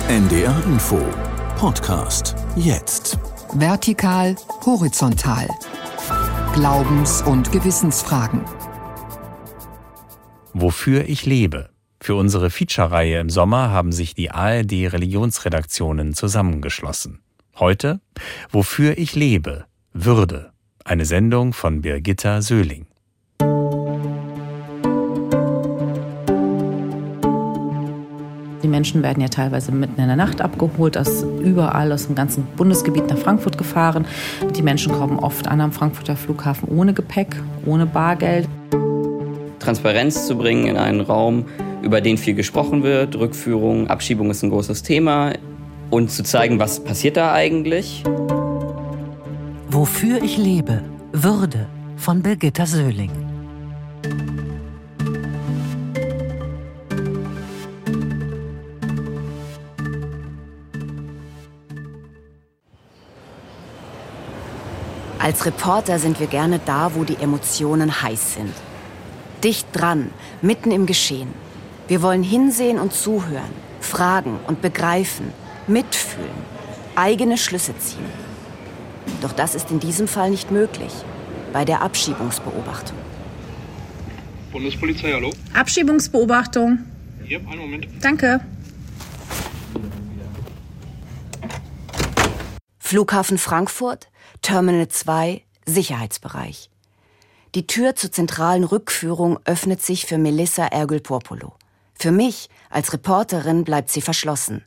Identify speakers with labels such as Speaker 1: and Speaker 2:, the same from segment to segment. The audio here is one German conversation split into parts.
Speaker 1: NDR Info Podcast jetzt.
Speaker 2: Vertikal, horizontal. Glaubens- und Gewissensfragen.
Speaker 3: Wofür ich lebe. Für unsere Feature-Reihe im Sommer haben sich die ARD-Religionsredaktionen zusammengeschlossen. Heute Wofür ich lebe. Würde. Eine Sendung von Birgitta Söhling.
Speaker 4: Die Menschen werden ja teilweise mitten in der Nacht abgeholt, aus dem ganzen Bundesgebiet nach Frankfurt gefahren. Die Menschen kommen oft an am Frankfurter Flughafen ohne Gepäck, ohne Bargeld.
Speaker 5: Transparenz zu bringen in einen Raum, über den viel gesprochen wird. Rückführung, Abschiebung ist ein großes Thema. Und zu zeigen, was passiert da eigentlich.
Speaker 6: Wofür ich lebe. Würde von Birgitta Söhling.
Speaker 7: Als Reporter sind wir gerne da, wo die Emotionen heiß sind. Dicht dran, mitten im Geschehen. Wir wollen hinsehen und zuhören, fragen und begreifen, mitfühlen, eigene Schlüsse ziehen. Doch das ist in diesem Fall nicht möglich, bei der Abschiebungsbeobachtung.
Speaker 8: Bundespolizei, hallo?
Speaker 4: Abschiebungsbeobachtung.
Speaker 8: Hier, einen Moment.
Speaker 4: Danke.
Speaker 7: Flughafen Frankfurt, Terminal 2, Sicherheitsbereich. Die Tür zur zentralen Rückführung öffnet sich für Melissa Ergül-Porpolo. Für mich als Reporterin bleibt sie verschlossen.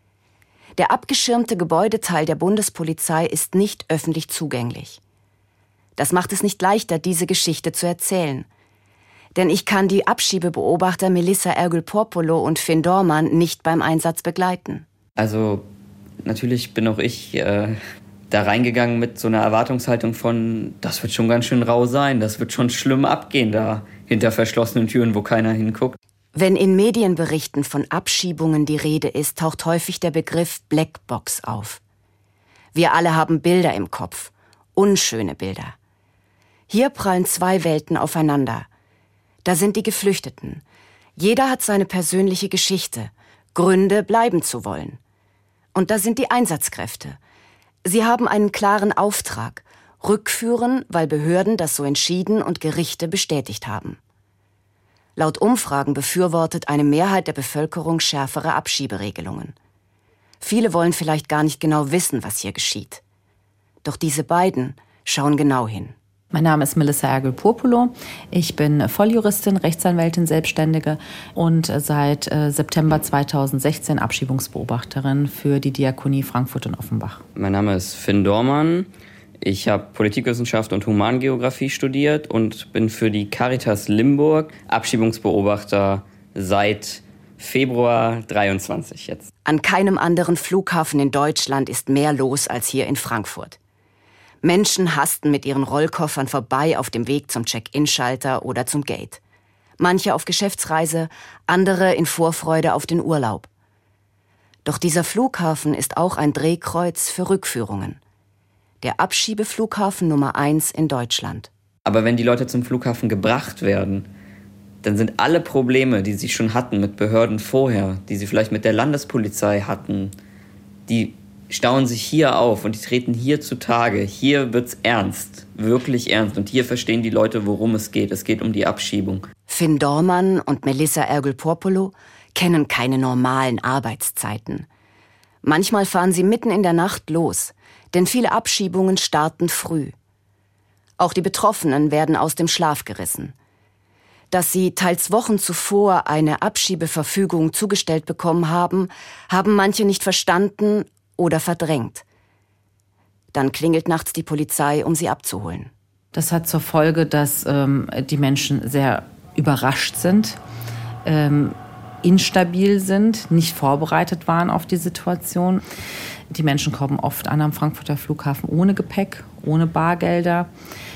Speaker 7: Der abgeschirmte Gebäudeteil der Bundespolizei ist nicht öffentlich zugänglich. Das macht es nicht leichter, diese Geschichte zu erzählen. Denn ich kann die Abschiebebeobachter Melissa Ergül-Porpolo und Finn Dormann nicht beim Einsatz begleiten.
Speaker 5: Also natürlich bin auch ich da reingegangen mit so einer Erwartungshaltung von, das wird schon ganz schön rau sein, das wird schon schlimm abgehen da hinter verschlossenen Türen, wo keiner hinguckt.
Speaker 7: Wenn in Medienberichten von Abschiebungen die Rede ist, taucht häufig der Begriff Blackbox auf. Wir alle haben Bilder im Kopf, unschöne Bilder. Hier prallen zwei Welten aufeinander. Da sind die Geflüchteten. Jeder hat seine persönliche Geschichte, Gründe, bleiben zu wollen. Und da sind die Einsatzkräfte. Sie haben einen klaren Auftrag, rückführen, weil Behörden das so entschieden und Gerichte bestätigt haben. Laut Umfragen befürwortet eine Mehrheit der Bevölkerung schärfere Abschieberegelungen. Viele wollen vielleicht gar nicht genau wissen, was hier geschieht. Doch diese beiden schauen genau hin.
Speaker 4: Mein Name ist Melissa Ergül-Porpolo. Ich bin Volljuristin, Rechtsanwältin, Selbstständige und seit September 2016 Abschiebungsbeobachterin für die Diakonie Frankfurt und Offenbach.
Speaker 5: Mein Name ist Finn Dormann. Ich habe Politikwissenschaft und Humangeografie studiert und bin für die Caritas Limburg Abschiebungsbeobachter seit Februar 23 jetzt.
Speaker 7: An keinem anderen Flughafen in Deutschland ist mehr los als hier in Frankfurt. Menschen hasten mit ihren Rollkoffern vorbei auf dem Weg zum Check-in-Schalter oder zum Gate. Manche auf Geschäftsreise, andere in Vorfreude auf den Urlaub. Doch dieser Flughafen ist auch ein Drehkreuz für Rückführungen. Der Abschiebeflughafen Nummer 1 in Deutschland.
Speaker 5: Aber wenn die Leute zum Flughafen gebracht werden, dann sind alle Probleme, die sie schon hatten mit Behörden vorher, die sie vielleicht mit der Landespolizei hatten, die stauen sich hier auf und die treten hier zutage. Hier wird's ernst, wirklich ernst. Und hier verstehen die Leute, worum es geht. Es geht um die Abschiebung.
Speaker 7: Finn Dormann und Melissa Ergül-Porpolo kennen keine normalen Arbeitszeiten. Manchmal fahren sie mitten in der Nacht los, denn viele Abschiebungen starten früh. Auch die Betroffenen werden aus dem Schlaf gerissen. Dass sie teils Wochen zuvor eine Abschiebeverfügung zugestellt bekommen haben, haben manche nicht verstanden oder verdrängt. Dann klingelt nachts die Polizei, um sie abzuholen.
Speaker 4: Das hat zur Folge, dass die Menschen sehr überrascht sind, instabil sind, nicht vorbereitet waren auf die Situation. Die Menschen kommen oft an am Frankfurter Flughafen ohne Gepäck, ohne Bargelder.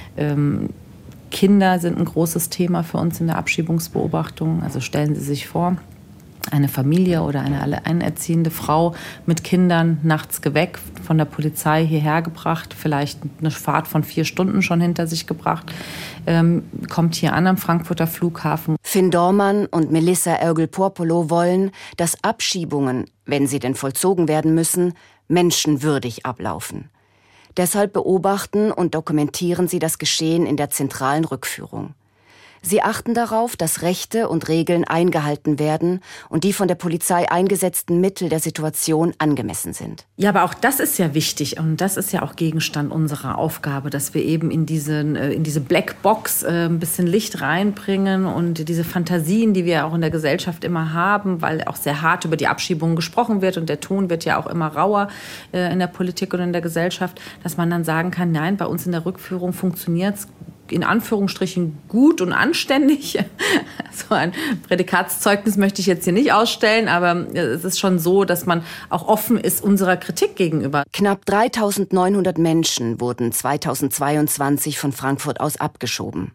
Speaker 4: Kinder sind ein großes Thema für uns in der Abschiebungsbeobachtung. Also stellen Sie sich vor, eine Familie oder eine alleinerziehende Frau mit Kindern nachts geweckt, von der Polizei hierher gebracht, vielleicht eine Fahrt von 4 Stunden schon hinter sich gebracht, kommt hier an am Frankfurter Flughafen.
Speaker 7: Finn Dorman und Melissa Ergül-Porpolo wollen, dass Abschiebungen, wenn sie denn vollzogen werden müssen, menschenwürdig ablaufen. Deshalb beobachten und dokumentieren sie das Geschehen in der zentralen Rückführung. Sie achten darauf, dass Rechte und Regeln eingehalten werden und die von der Polizei eingesetzten Mittel der Situation angemessen sind.
Speaker 4: Ja, aber auch das ist ja wichtig und das ist ja auch Gegenstand unserer Aufgabe, dass wir eben in diese Blackbox ein bisschen Licht reinbringen und diese Fantasien, die wir auch in der Gesellschaft immer haben, weil auch sehr hart über die Abschiebungen gesprochen wird und der Ton wird ja auch immer rauer in der Politik und in der Gesellschaft, dass man dann sagen kann, nein, bei uns in der Rückführung funktioniert es in Anführungsstrichen gut und anständig. So ein Prädikatszeugnis möchte ich jetzt hier nicht ausstellen, aber es ist schon so, dass man auch offen ist unserer Kritik gegenüber.
Speaker 7: Knapp 3.900 Menschen wurden 2022 von Frankfurt aus abgeschoben.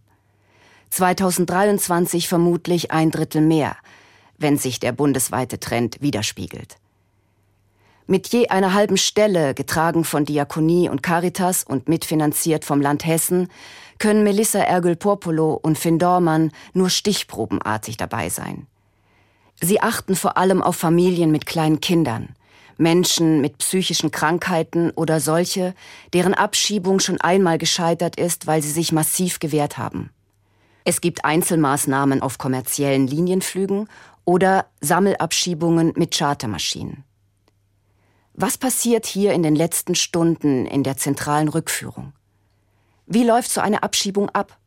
Speaker 7: 2023 vermutlich 1/3 mehr, wenn sich der bundesweite Trend widerspiegelt. Mit je einer halben Stelle, getragen von Diakonie und Caritas und mitfinanziert vom Land Hessen, können Melissa Ergül-Porpolo und Finn Dorman nur stichprobenartig dabei sein. Sie achten vor allem auf Familien mit kleinen Kindern, Menschen mit psychischen Krankheiten oder solche, deren Abschiebung schon einmal gescheitert ist, weil sie sich massiv gewehrt haben. Es gibt Einzelmaßnahmen auf kommerziellen Linienflügen oder Sammelabschiebungen mit Chartermaschinen. Was passiert hier in den letzten Stunden in der zentralen Rückführung? Wie läuft so eine Abschiebung ab?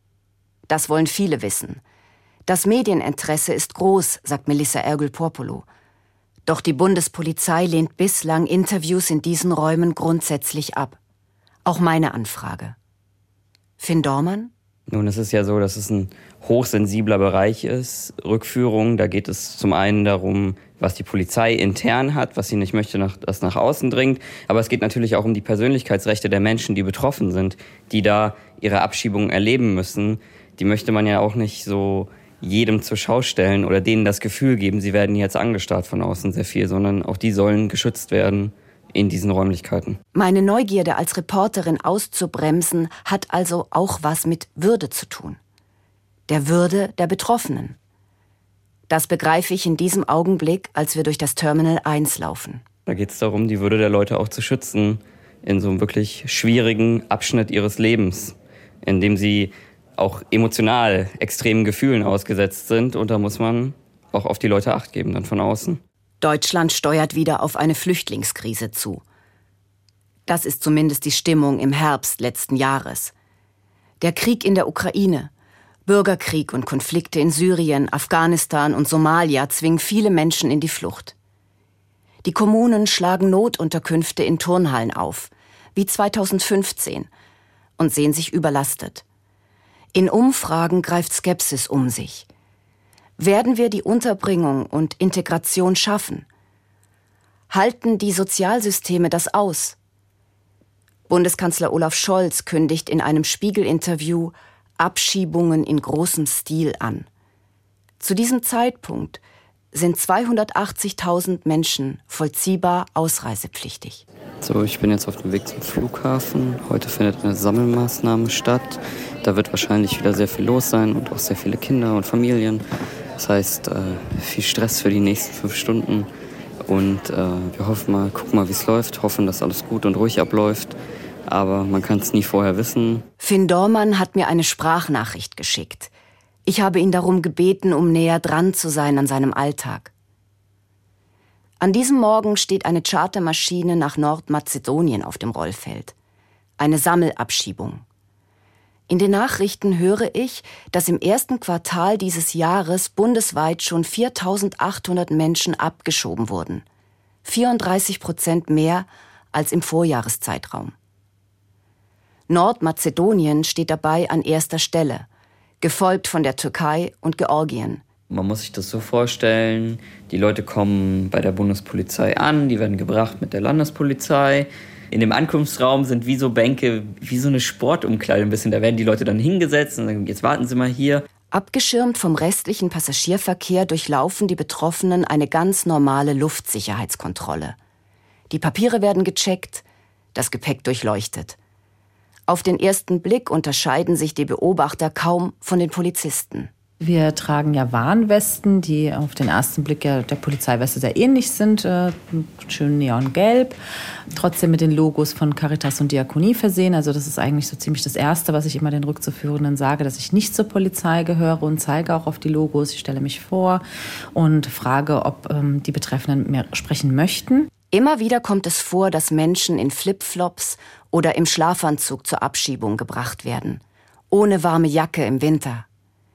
Speaker 7: Das wollen viele wissen. Das Medieninteresse ist groß, sagt Melissa Ergül-Porpolo. Doch die Bundespolizei lehnt bislang Interviews in diesen Räumen grundsätzlich ab. Auch meine Anfrage. Finn Dorman?
Speaker 5: Nun, es ist ja so, dass es ein hochsensibler Bereich ist, Rückführung. Da geht es zum einen darum, was die Polizei intern hat, was sie nicht möchte, dass nach außen dringt. Aber es geht natürlich auch um die Persönlichkeitsrechte der Menschen, die betroffen sind, die da ihre Abschiebung erleben müssen. Die möchte man ja auch nicht so jedem zur Schau stellen oder denen das Gefühl geben, sie werden jetzt angestarrt von außen sehr viel, sondern auch die sollen geschützt werden in diesen Räumlichkeiten.
Speaker 7: Meine Neugierde als Reporterin auszubremsen, hat also auch was mit Würde zu tun. Der Würde der Betroffenen. Das begreife ich in diesem Augenblick, als wir durch das Terminal 1 laufen.
Speaker 5: Da geht es darum, die Würde der Leute auch zu schützen in so einem wirklich schwierigen Abschnitt ihres Lebens, in dem sie auch emotional extremen Gefühlen ausgesetzt sind. Und da muss man auch auf die Leute Acht geben, dann von außen.
Speaker 7: Deutschland steuert wieder auf eine Flüchtlingskrise zu. Das ist zumindest die Stimmung im Herbst letzten Jahres. Der Krieg in der Ukraine, Bürgerkrieg und Konflikte in Syrien, Afghanistan und Somalia zwingen viele Menschen in die Flucht. Die Kommunen schlagen Notunterkünfte in Turnhallen auf, wie 2015, und sehen sich überlastet. In Umfragen greift Skepsis um sich. Werden wir die Unterbringung und Integration schaffen? Halten die Sozialsysteme das aus? Bundeskanzler Olaf Scholz kündigt in einem Spiegel-Interview Abschiebungen in großem Stil an. Zu diesem Zeitpunkt sind 280.000 Menschen vollziehbar ausreisepflichtig.
Speaker 5: So, ich bin jetzt auf dem Weg zum Flughafen. Heute findet eine Sammelmaßnahme statt. Da wird wahrscheinlich wieder sehr viel los sein und auch sehr viele Kinder und Familien. Das heißt, viel Stress für die nächsten 5 Stunden. Und wir gucken mal, wie es läuft. Hoffen, dass alles gut und ruhig abläuft. Aber man kann es nie vorher wissen.
Speaker 7: Finn Dorman hat mir eine Sprachnachricht geschickt. Ich habe ihn darum gebeten, um näher dran zu sein an seinem Alltag. An diesem Morgen steht eine Chartermaschine nach Nordmazedonien auf dem Rollfeld. Eine Sammelabschiebung. In den Nachrichten höre ich, dass im ersten Quartal dieses Jahres bundesweit schon 4.800 Menschen abgeschoben wurden. 34% mehr als im Vorjahreszeitraum. Nordmazedonien steht dabei an erster Stelle, gefolgt von der Türkei und Georgien.
Speaker 5: Man muss sich das so vorstellen, die Leute kommen bei der Bundespolizei an, die werden gebracht mit der Landespolizei. In dem Ankunftsraum sind wie so Bänke, wie so eine Sportumkleide ein bisschen. Da werden die Leute dann hingesetzt und sagen, jetzt warten Sie mal hier.
Speaker 7: Abgeschirmt vom restlichen Passagierverkehr durchlaufen die Betroffenen eine ganz normale Luftsicherheitskontrolle. Die Papiere werden gecheckt, das Gepäck durchleuchtet. Auf den ersten Blick unterscheiden sich die Beobachter kaum von den Polizisten.
Speaker 4: Wir tragen ja Warnwesten, die auf den ersten Blick ja der Polizeiweste sehr ähnlich sind, schön neongelb, trotzdem mit den Logos von Caritas und Diakonie versehen. Also das ist eigentlich so ziemlich das Erste, was ich immer den Rückzuführenden sage, dass ich nicht zur Polizei gehöre und zeige auch auf die Logos. Ich stelle mich vor und frage, ob die Betreffenden mit mir sprechen möchten.
Speaker 7: Immer wieder kommt es vor, dass Menschen in Flipflops oder im Schlafanzug zur Abschiebung gebracht werden, ohne warme Jacke im Winter.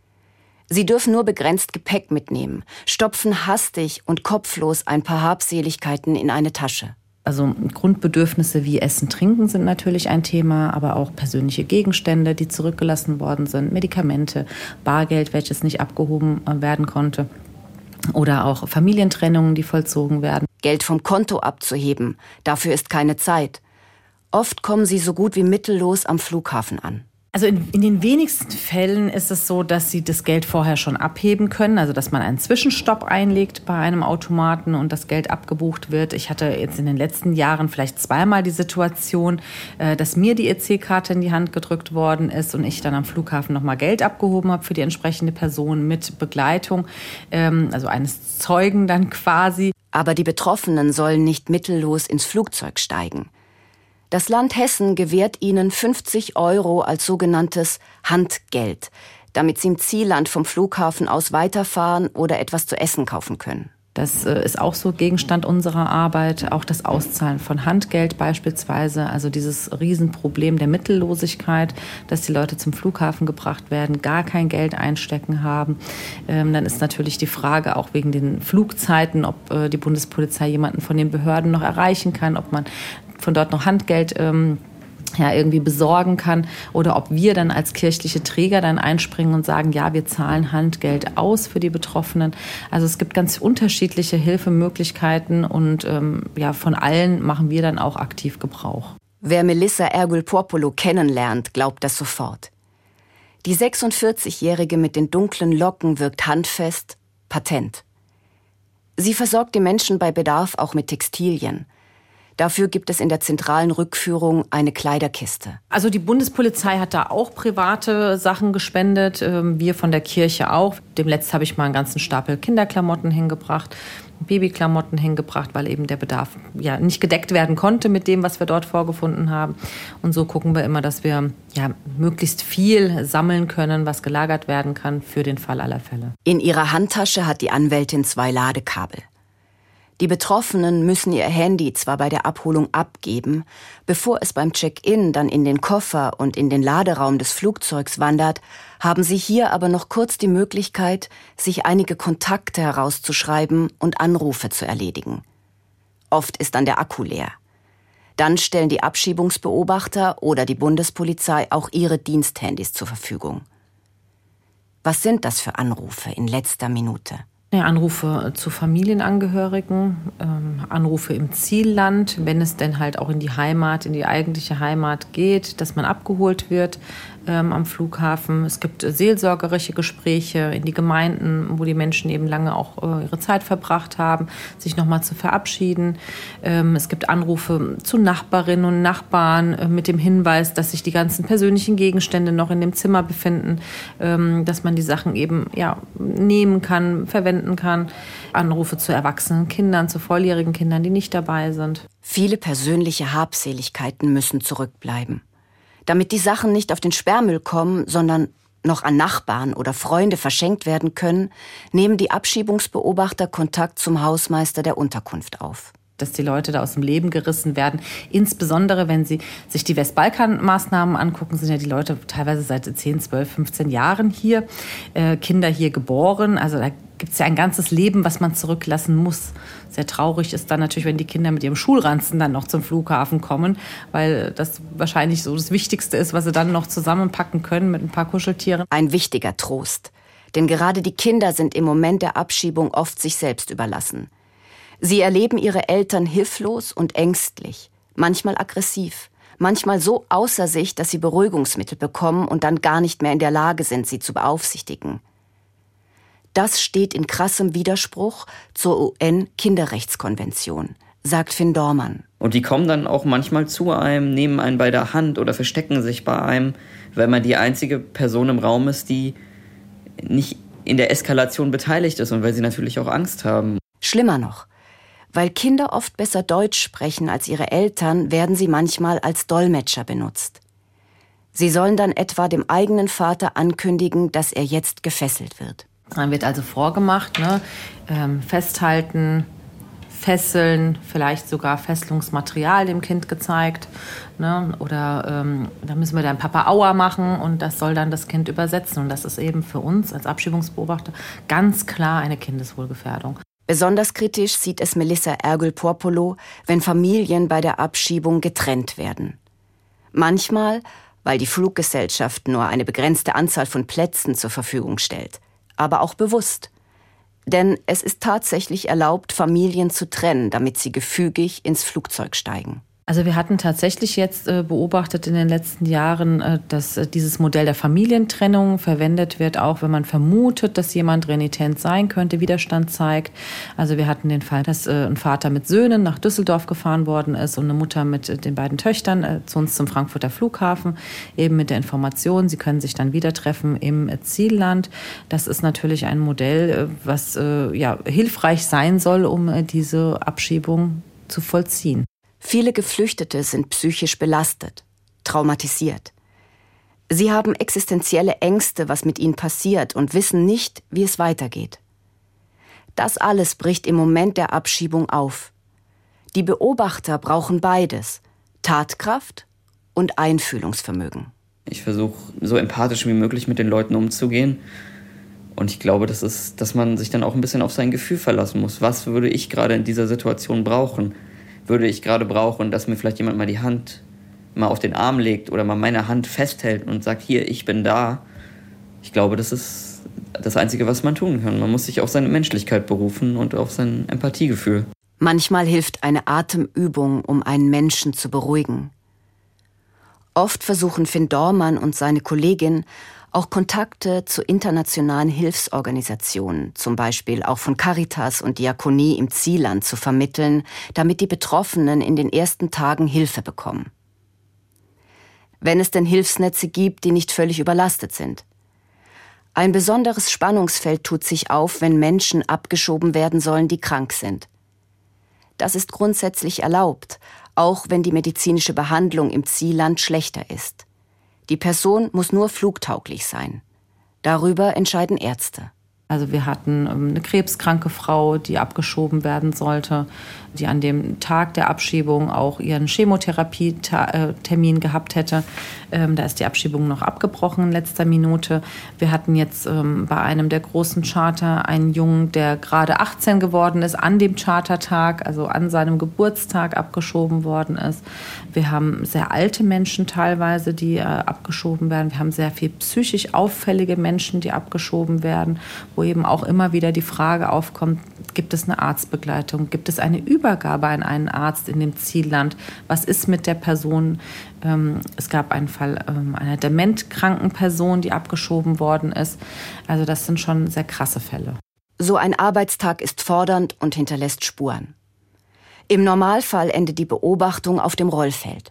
Speaker 7: Sie dürfen nur begrenzt Gepäck mitnehmen, stopfen hastig und kopflos ein paar Habseligkeiten in eine Tasche.
Speaker 4: Also Grundbedürfnisse wie Essen, Trinken sind natürlich ein Thema, aber auch persönliche Gegenstände, die zurückgelassen worden sind, Medikamente, Bargeld, welches nicht abgehoben werden konnte. Oder auch Familientrennungen, die vollzogen werden.
Speaker 7: Geld vom Konto abzuheben, dafür ist keine Zeit. Oft kommen sie so gut wie mittellos am Flughafen an.
Speaker 4: Also in den wenigsten Fällen ist es so, dass sie das Geld vorher schon abheben können, also dass man einen Zwischenstopp einlegt bei einem Automaten und das Geld abgebucht wird. Ich hatte jetzt in den letzten Jahren vielleicht zweimal die Situation, dass mir die EC-Karte in die Hand gedrückt worden ist und ich dann am Flughafen nochmal Geld abgehoben habe für die entsprechende Person mit Begleitung, also eines Zeugen dann quasi.
Speaker 7: Aber die Betroffenen sollen nicht mittellos ins Flugzeug steigen. Das Land Hessen gewährt ihnen 50 € als sogenanntes Handgeld, damit sie im Zielland vom Flughafen aus weiterfahren oder etwas zu essen kaufen können.
Speaker 4: Das ist auch so Gegenstand unserer Arbeit, auch das Auszahlen von Handgeld beispielsweise, also dieses Riesenproblem der Mittellosigkeit, dass die Leute zum Flughafen gebracht werden, gar kein Geld einstecken haben. Dann ist natürlich die Frage auch wegen den Flugzeiten, ob die Bundespolizei jemanden von den Behörden noch erreichen kann, ob man von dort noch Handgeld irgendwie besorgen kann oder ob wir dann als kirchliche Träger dann einspringen und sagen, ja, wir zahlen Handgeld aus für die Betroffenen. Also es gibt ganz unterschiedliche Hilfemöglichkeiten und von allen machen wir dann auch aktiv Gebrauch.
Speaker 7: Wer Melissa Ergül-Popolo kennenlernt, glaubt das sofort. Die 46-Jährige mit den dunklen Locken wirkt handfest, patent. Sie versorgt die Menschen bei Bedarf auch mit Textilien. Dafür gibt es in der zentralen Rückführung eine Kleiderkiste.
Speaker 4: Also die Bundespolizei hat da auch private Sachen gespendet, wir von der Kirche auch. Demnächst habe ich mal einen ganzen Stapel Kinderklamotten hingebracht, Babyklamotten hingebracht, weil eben der Bedarf ja nicht gedeckt werden konnte mit dem, was wir dort vorgefunden haben. Und so gucken wir immer, dass wir möglichst viel sammeln können, was gelagert werden kann für den Fall aller Fälle.
Speaker 7: In ihrer Handtasche hat die Anwältin 2 Ladekabel. Die Betroffenen müssen ihr Handy zwar bei der Abholung abgeben, bevor es beim Check-in dann in den Koffer und in den Laderaum des Flugzeugs wandert, haben sie hier aber noch kurz die Möglichkeit, sich einige Kontakte herauszuschreiben und Anrufe zu erledigen. Oft ist dann der Akku leer. Dann stellen die Abschiebungsbeobachter oder die Bundespolizei auch ihre Diensthandys zur Verfügung. Was sind das für Anrufe in letzter Minute?
Speaker 4: Ja, Anrufe zu Familienangehörigen, Anrufe im Zielland, wenn es denn halt auch in die Heimat, in die eigentliche Heimat geht, dass man abgeholt wird am Flughafen. Es gibt seelsorgerische Gespräche in die Gemeinden, wo die Menschen eben lange auch ihre Zeit verbracht haben, sich nochmal zu verabschieden. Es gibt Anrufe zu Nachbarinnen und Nachbarn mit dem Hinweis, dass sich die ganzen persönlichen Gegenstände noch in dem Zimmer befinden, dass man die Sachen eben nehmen kann, verwenden kann. Anrufe zu erwachsenen Kindern, zu volljährigen Kindern, die nicht dabei sind.
Speaker 7: Viele persönliche Habseligkeiten müssen zurückbleiben. Damit die Sachen nicht auf den Sperrmüll kommen, sondern noch an Nachbarn oder Freunde verschenkt werden können, nehmen die Abschiebungsbeobachter Kontakt zum Hausmeister der Unterkunft auf.
Speaker 4: Dass die Leute da aus dem Leben gerissen werden. Insbesondere, wenn sie sich die Westbalkan-Maßnahmen angucken, sind ja die Leute teilweise seit 10, 12, 15 Jahren hier, Kinder hier geboren. Also da gibt es ja ein ganzes Leben, was man zurücklassen muss. Sehr traurig ist dann natürlich, wenn die Kinder mit ihrem Schulranzen dann noch zum Flughafen kommen, weil das wahrscheinlich so das Wichtigste ist, was sie dann noch zusammenpacken können mit ein paar Kuscheltieren.
Speaker 7: Ein wichtiger Trost. Denn gerade die Kinder sind im Moment der Abschiebung oft sich selbst überlassen. Sie erleben ihre Eltern hilflos und ängstlich, manchmal aggressiv, manchmal so außer sich, dass sie Beruhigungsmittel bekommen und dann gar nicht mehr in der Lage sind, sie zu beaufsichtigen. Das steht in krassem Widerspruch zur UN-Kinderrechtskonvention, sagt Finn Dormann.
Speaker 5: Und die kommen dann auch manchmal zu einem, nehmen einen bei der Hand oder verstecken sich bei einem, weil man die einzige Person im Raum ist, die nicht in der Eskalation beteiligt ist und weil sie natürlich auch Angst haben.
Speaker 7: Schlimmer noch, weil Kinder oft besser Deutsch sprechen als ihre Eltern, werden sie manchmal als Dolmetscher benutzt. Sie sollen dann etwa dem eigenen Vater ankündigen, dass er jetzt gefesselt wird.
Speaker 4: Dann wird also vorgemacht, ne? Festhalten, Fesseln, vielleicht sogar Fesselungsmaterial dem Kind gezeigt. Ne? Oder da müssen wir dann Papa Aua machen und das soll dann das Kind übersetzen. Und das ist eben für uns als Abschiebungsbeobachter ganz klar eine Kindeswohlgefährdung.
Speaker 7: Besonders kritisch sieht es Melissa Ergül-Porpolo, wenn Familien bei der Abschiebung getrennt werden. Manchmal, weil die Fluggesellschaft nur eine begrenzte Anzahl von Plätzen zur Verfügung stellt, aber auch bewusst. Denn es ist tatsächlich erlaubt, Familien zu trennen, damit sie gefügig ins Flugzeug steigen.
Speaker 4: Also wir hatten tatsächlich jetzt beobachtet in den letzten Jahren, dass dieses Modell der Familientrennung verwendet wird, auch wenn man vermutet, dass jemand renitent sein könnte, Widerstand zeigt. Also wir hatten den Fall, dass ein Vater mit Söhnen nach Düsseldorf gefahren worden ist und eine Mutter mit den beiden Töchtern zu uns zum Frankfurter Flughafen, eben mit der Information, sie können sich dann wieder treffen im Zielland. Das ist natürlich ein Modell, was hilfreich sein soll, um diese Abschiebung zu vollziehen.
Speaker 7: Viele Geflüchtete sind psychisch belastet, traumatisiert. Sie haben existenzielle Ängste, was mit ihnen passiert und wissen nicht, wie es weitergeht. Das alles bricht im Moment der Abschiebung auf. Die Beobachter brauchen beides, Tatkraft und Einfühlungsvermögen.
Speaker 5: Ich versuche, so empathisch wie möglich mit den Leuten umzugehen. Und ich glaube, dass man sich dann auch ein bisschen auf sein Gefühl verlassen muss. Was würde ich gerade in dieser Situation brauchen? Würde ich gerade brauchen, dass mir vielleicht jemand mal die Hand mal auf den Arm legt oder mal meine Hand festhält und sagt, hier, ich bin da. Ich glaube, das ist das Einzige, was man tun kann. Man muss sich auf seine Menschlichkeit berufen und auf sein Empathiegefühl.
Speaker 7: Manchmal hilft eine Atemübung, um einen Menschen zu beruhigen. Oft versuchen Finn Dormann und seine Kollegin auch Kontakte zu internationalen Hilfsorganisationen, zum Beispiel auch von Caritas und Diakonie im Zielland, zu vermitteln, damit die Betroffenen in den ersten Tagen Hilfe bekommen. Wenn es denn Hilfsnetze gibt, die nicht völlig überlastet sind. Ein besonderes Spannungsfeld tut sich auf, wenn Menschen abgeschoben werden sollen, die krank sind. Das ist grundsätzlich erlaubt, auch wenn die medizinische Behandlung im Zielland schlechter ist. Die Person muss nur flugtauglich sein. Darüber entscheiden Ärzte.
Speaker 4: Also wir hatten eine krebskranke Frau, die abgeschoben werden sollte, die an dem Tag der Abschiebung auch ihren Chemotherapie-Termin gehabt hätte. Da ist die Abschiebung noch abgebrochen in letzter Minute. Wir hatten jetzt bei einem der großen Charter einen Jungen, der gerade 18 geworden ist, an dem Chartertag, also an seinem Geburtstag abgeschoben worden ist. Wir haben sehr alte Menschen teilweise, die abgeschoben werden. Wir haben sehr viel psychisch auffällige Menschen, die abgeschoben werden, wo eben auch immer wieder die Frage aufkommt, gibt es eine Arztbegleitung, gibt es eine Übergabe an einen Arzt in dem Zielland, was ist mit der Person? Es gab einen Fall einer dementkranken Person, die abgeschoben worden ist. Also das sind schon sehr krasse Fälle.
Speaker 7: So ein Arbeitstag ist fordernd und hinterlässt Spuren. Im Normalfall endet die Beobachtung auf dem Rollfeld.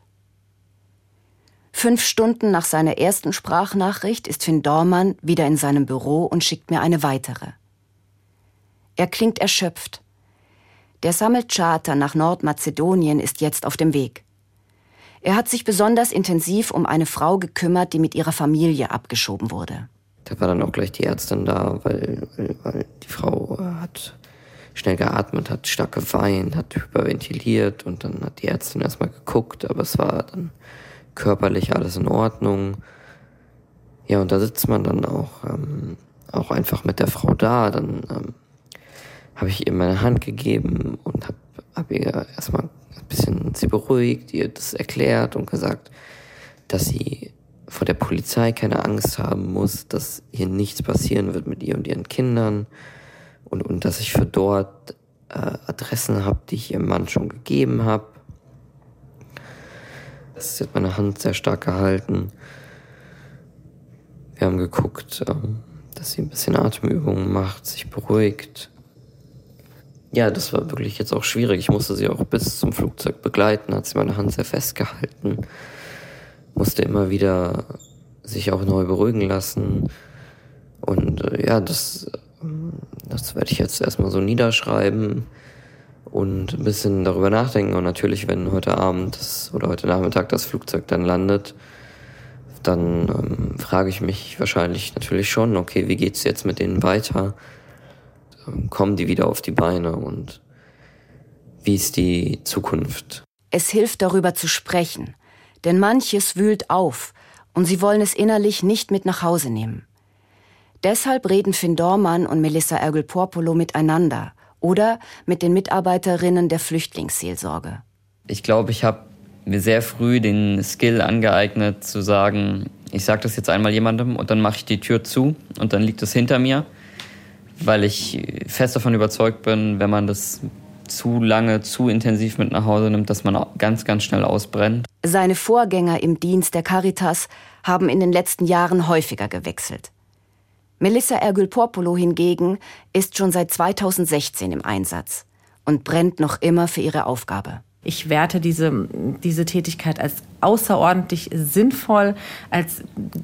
Speaker 7: 5 Stunden nach seiner ersten Sprachnachricht ist Finn Dormann wieder in seinem Büro und schickt mir eine weitere. Er klingt erschöpft. Der Sammelcharter nach Nordmazedonien ist jetzt auf dem Weg. Er hat sich besonders intensiv um eine Frau gekümmert, die mit ihrer Familie abgeschoben wurde.
Speaker 8: Da war dann auch gleich die Ärztin da, weil die Frau hat schnell geatmet, hat stark geweint, hat hyperventiliert und dann hat die Ärztin erstmal geguckt, aber es war dann körperlich alles in Ordnung. Ja, und da sitzt man dann auch einfach mit der Frau da. Dann habe ich ihr meine Hand gegeben und hab ihr erstmal ein bisschen sie beruhigt, ihr das erklärt und gesagt, dass sie vor der Polizei keine Angst haben muss, dass hier nichts passieren wird mit ihr und ihren Kindern und dass ich für dort Adressen habe, die ich ihrem Mann schon gegeben habe. Sie hat meine Hand sehr stark gehalten. Wir haben geguckt, dass sie ein bisschen Atemübungen macht, sich beruhigt. Ja, das war wirklich jetzt auch schwierig. Ich musste sie auch bis zum Flugzeug begleiten, hat sie meine Hand sehr Und das werde ich jetzt erstmal so niederschreiben und ein bisschen darüber nachdenken. Und natürlich, wenn heute Abend oder heute Nachmittag das Flugzeug dann landet, dann frage ich mich wahrscheinlich natürlich schon, okay, wie geht's jetzt mit denen weiter? Kommen die wieder auf die Beine und wie ist die Zukunft?
Speaker 7: Es hilft, darüber zu sprechen, denn manches wühlt auf und sie wollen es innerlich nicht mit nach Hause nehmen. Deshalb reden Finn Dormann und Melissa Ergül-Porpolo miteinander oder mit den Mitarbeiterinnen der Flüchtlingsseelsorge.
Speaker 5: Ich glaube, ich habe mir sehr früh den Skill angeeignet, zu sagen, ich sage das jetzt einmal jemandem und dann mache ich die Tür zu und dann liegt es hinter mir, weil ich fest davon überzeugt bin, wenn man das zu lange, zu intensiv mit nach Hause nimmt, dass man ganz, ganz schnell ausbrennt.
Speaker 7: Seine Vorgänger im Dienst der Caritas haben in den letzten Jahren häufiger gewechselt. Melissa Ergül-Porpolo hingegen ist schon seit 2016 im Einsatz und brennt noch immer für ihre Aufgabe.
Speaker 4: Ich werte diese Tätigkeit als außerordentlich sinnvoll, als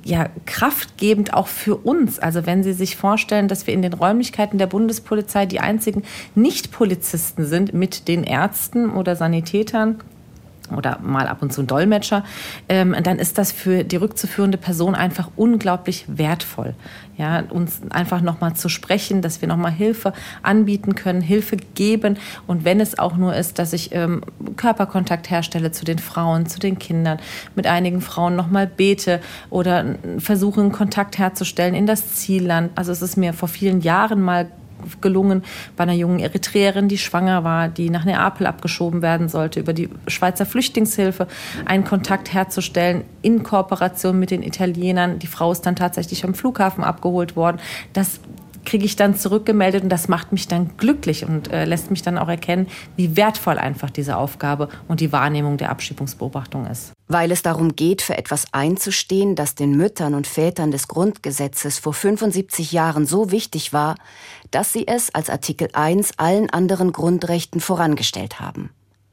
Speaker 4: kraftgebend auch für uns. Also wenn Sie sich vorstellen, dass wir in den Räumlichkeiten der Bundespolizei die einzigen Nicht-Polizisten sind mit den Ärzten oder Sanitätern oder mal ab und zu ein Dolmetscher, dann ist das für die rückzuführende Person einfach unglaublich wertvoll. Ja, uns einfach nochmal zu sprechen, dass wir nochmal Hilfe anbieten können, Hilfe geben. Und wenn es auch nur ist, dass ich Körperkontakt herstelle zu den Frauen, zu den Kindern, mit einigen Frauen nochmal bete oder versuche, einen Kontakt herzustellen in das Zielland. Also es ist mir vor vielen Jahren mal gelungen, bei einer jungen Eritreerin, die schwanger war, die nach Neapel abgeschoben werden sollte, über die Schweizer Flüchtlingshilfe einen Kontakt herzustellen in Kooperation mit den Italienern. Die Frau ist dann tatsächlich am Flughafen abgeholt worden. Das kriege ich dann zurückgemeldet und das macht mich dann glücklich und lässt mich dann auch erkennen, wie wertvoll einfach diese Aufgabe und die Wahrnehmung der Abschiebungsbeobachtung ist.
Speaker 7: Weil es darum geht, für etwas einzustehen, das den Müttern und Vätern des Grundgesetzes vor 75 Jahren so wichtig war, dass sie es als Artikel 1 allen anderen Grundrechten vorangestellt haben.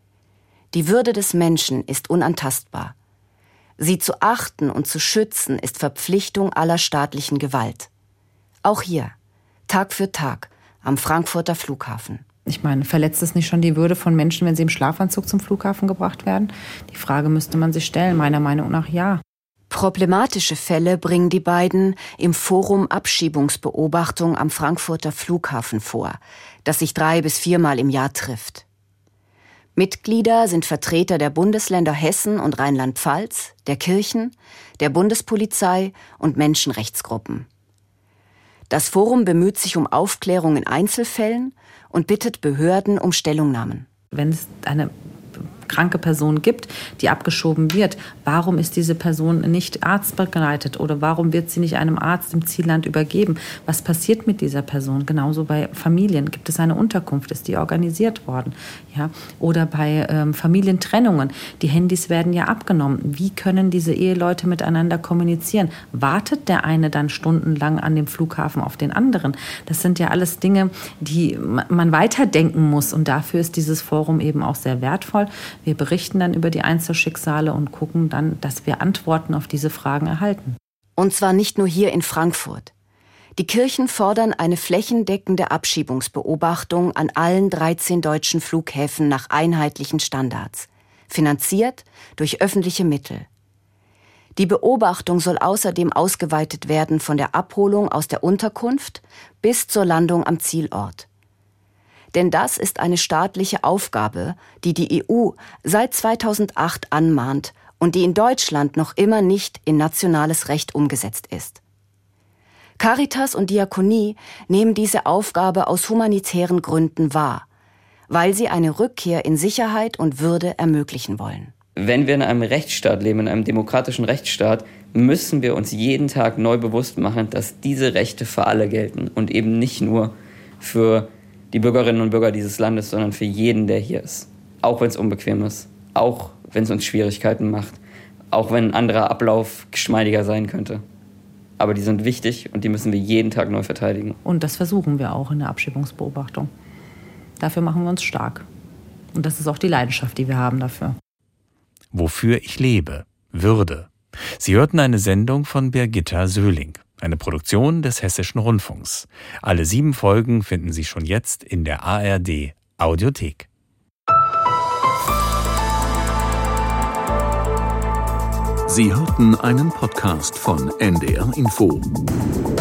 Speaker 7: Die Würde des Menschen ist unantastbar. Sie zu achten und zu schützen ist Verpflichtung aller staatlichen Gewalt. Auch hier, Tag für Tag, am Frankfurter Flughafen.
Speaker 4: Ich meine, verletzt es nicht schon die Würde von Menschen, wenn sie im Schlafanzug zum Flughafen gebracht werden? Die Frage müsste man sich stellen, meiner Meinung nach ja.
Speaker 7: Problematische Fälle bringen die beiden im Forum Abschiebungsbeobachtung am Frankfurter Flughafen vor, das sich 3- bis 4-mal im Jahr trifft. Mitglieder sind Vertreter der Bundesländer Hessen und Rheinland-Pfalz, der Kirchen, der Bundespolizei und Menschenrechtsgruppen. Das Forum bemüht sich um Aufklärung in Einzelfällen und bittet Behörden um Stellungnahmen.
Speaker 4: Wenn es eine kranke Person gibt, die abgeschoben wird, warum ist diese Person nicht arztbegleitet oder warum wird sie nicht einem Arzt im Zielland übergeben? Was passiert mit dieser Person? Genauso bei Familien. Gibt es eine Unterkunft? Ist die organisiert worden? Ja? Oder bei Familientrennungen. Die Handys werden ja abgenommen. Wie können diese Eheleute miteinander kommunizieren? Wartet der eine dann stundenlang an dem Flughafen auf den anderen? Das sind ja alles Dinge, die man weiterdenken muss. Und dafür ist dieses Forum eben auch sehr wertvoll. Wir berichten dann über die Einzelschicksale und gucken dann, dass wir Antworten auf diese Fragen erhalten.
Speaker 7: Und zwar nicht nur hier in Frankfurt. Die Kirchen fordern eine flächendeckende Abschiebungsbeobachtung an allen 13 deutschen Flughäfen nach einheitlichen Standards, finanziert durch öffentliche Mittel. Die Beobachtung soll außerdem ausgeweitet werden von der Abholung aus der Unterkunft bis zur Landung am Zielort. Denn das ist eine staatliche Aufgabe, die die EU seit 2008 anmahnt und die in Deutschland noch immer nicht in nationales Recht umgesetzt ist. Caritas und Diakonie nehmen diese Aufgabe aus humanitären Gründen wahr, weil sie eine Rückkehr in Sicherheit und Würde ermöglichen wollen.
Speaker 5: Wenn wir in einem Rechtsstaat leben, in einem demokratischen Rechtsstaat, müssen wir uns jeden Tag neu bewusst machen, dass diese Rechte für alle gelten und eben nicht nur für die Bürgerinnen und Bürger dieses Landes, sondern für jeden, der hier ist. Auch wenn es unbequem ist, auch wenn es uns Schwierigkeiten macht, auch wenn ein anderer Ablauf geschmeidiger sein könnte. Aber die sind wichtig und die müssen wir jeden Tag neu verteidigen.
Speaker 4: Und das versuchen wir auch in der Abschiebungsbeobachtung. Dafür machen wir uns stark. Und das ist auch die Leidenschaft, die wir haben dafür.
Speaker 3: Wofür ich lebe. Würde. Sie hörten eine Sendung von Birgitta Söhling. Eine Produktion des Hessischen Rundfunks. Alle 7 Folgen finden Sie schon jetzt in der ARD Audiothek.
Speaker 1: Sie hörten einen Podcast von NDR Info.